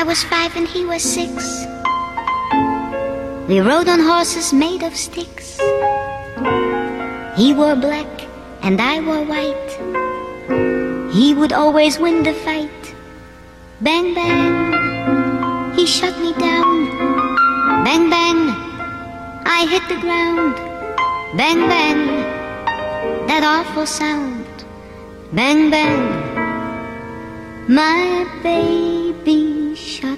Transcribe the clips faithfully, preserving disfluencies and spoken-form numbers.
I was five and he was six. We rode on horses made of sticks. He wore black and I wore white. He would always win the fight. Bang, bang, he shut me down. Bang, bang, I hit the ground. Bang, bang, that awful sound. Bang, bang, my baby shut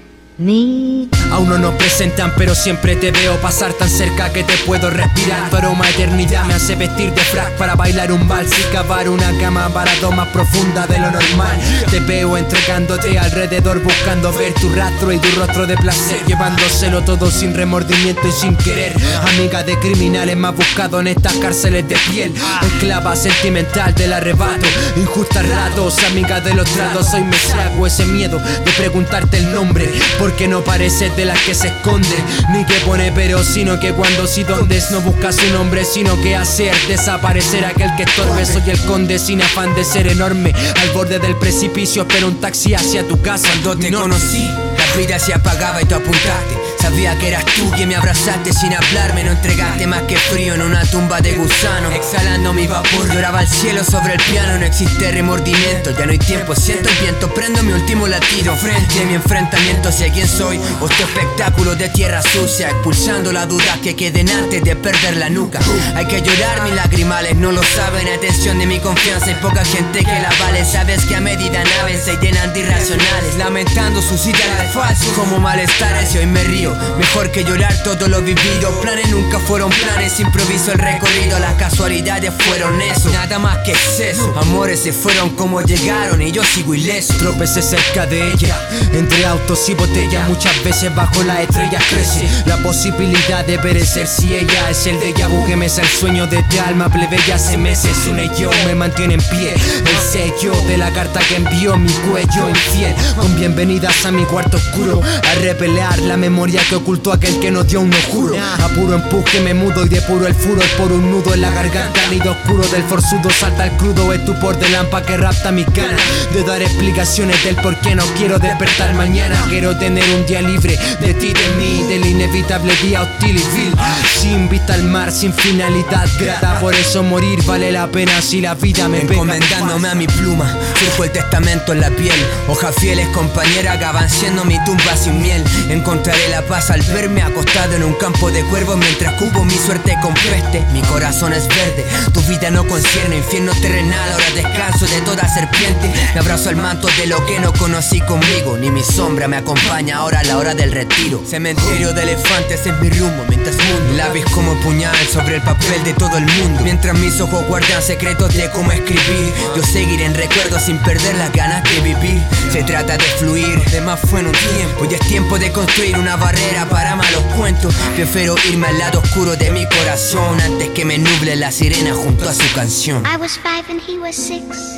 me. Aún no nos presentan pero siempre te veo pasar tan cerca que te puedo respirar. Tu aroma eternidad me hace vestir de frac para bailar un vals y cavar una cama para más profunda de lo normal. Te veo entregándote alrededor buscando ver tu rastro y tu rostro de placer, llevándoselo todo sin remordimiento y sin querer. Amiga de criminales más buscados en estas cárceles de piel, esclava sentimental del arrebato, injusta a ratos, amiga de los tratos. Hoy me saco ese miedo de preguntarte el nombre, porque no pareces de las que se esconde, ni que pone pero, sino que cuando si dondes no buscas un nombre, sino que hacer desaparecer aquel que estorbe. Soy el conde sin afán de ser enorme, al borde del precipicio espero un taxi hacia tu casa. Cuando te conocí, la vida se apagaba y tú apuntaste. Sabía que eras tú quien me abrazaste sin hablarme. No entregaste más que frío en una tumba de gusano. Exhalando mi vapor, lloraba al cielo sobre el piano. No existe remordimiento, ya no hay tiempo. Siento el viento, prendo mi último latido. Frente a mi enfrentamiento hacia quién soy. O este espectáculo de tierra sucia, expulsando la duda que queden antes de perder la nuca. Hay que llorar mis lagrimales, no lo saben. Atención de mi confianza, hay poca gente que la vale. Sabes que a medida naves se llenan de irracionales, lamentando sus ideales falsos como malestares. Y hoy me río, mejor que llorar todo lo vivido. Planes nunca fueron planes, improviso el recorrido. Las casualidades fueron eso, nada más que exceso. Amores se fueron como llegaron y yo sigo ileso. Tropecé cerca de ella, entre autos y botellas. Muchas veces bajo la estrella crece la posibilidad de perecer. Si ella es el déjà vu que me es el sueño de tu alma plebeya hace meses. Una y yo me mantiene en pie, el sello de la carta que envió mi cuello infiel. Con bienvenidas a mi cuarto oscuro, a repelar la memoria que ocultó aquel que nos dio un no juro. A puro empuje me mudo y de puro el furor por un nudo en la garganta. Nido oscuro del forzudo salta el crudo estupor de lampa que rapta mis ganas de dar explicaciones del por qué no quiero despertar mañana. Quiero tener un día libre de ti, de mí, del inevitable día hostil y vil, sin vista al mar, sin finalidad grata. Por eso morir vale la pena si la vida me pega. Encomendándome a mi pluma, surco el testamento en la piel. Hojas fieles compañeras que van siendo mi tumba sin miel. Encontraré la paz al verme acostado en un campo de cuervos mientras cubo mi suerte con peste. Mi corazón es verde, tu vida no concierne. Infierno terrenal, ahora descanso de toda serpiente. Me abrazo al manto de lo que no conocí conmigo, ni mi sombra me acompaña ahora a la hora del retiro. Cementerio de elefantes es mi rumbo mientras mundo lápiz como puñal sobre el papel de todo el mundo. Mientras mis ojos guardan secretos de cómo escribir, yo seguiré en recuerdos sin perder las ganas de vivir. Se trata de fluir, de más fue en un tiempo. Ya es tiempo de construir una barrera para malos cuentos. Prefiero irme al lado oscuro de mi corazón antes que me nuble la sirena junto a su canción. I was five and he was six.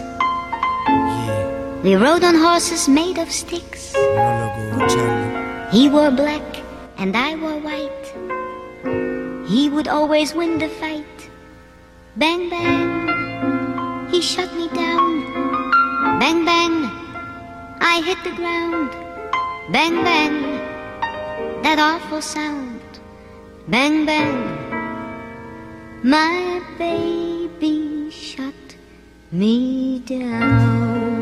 We rode on horses made of sticks. He wore black and I wore white. He would always win the fight. Bang, bang, he shut me down. Bang, bang, I hit the ground. Bang, bang, that awful sound. Bang, bang, my baby shut me down.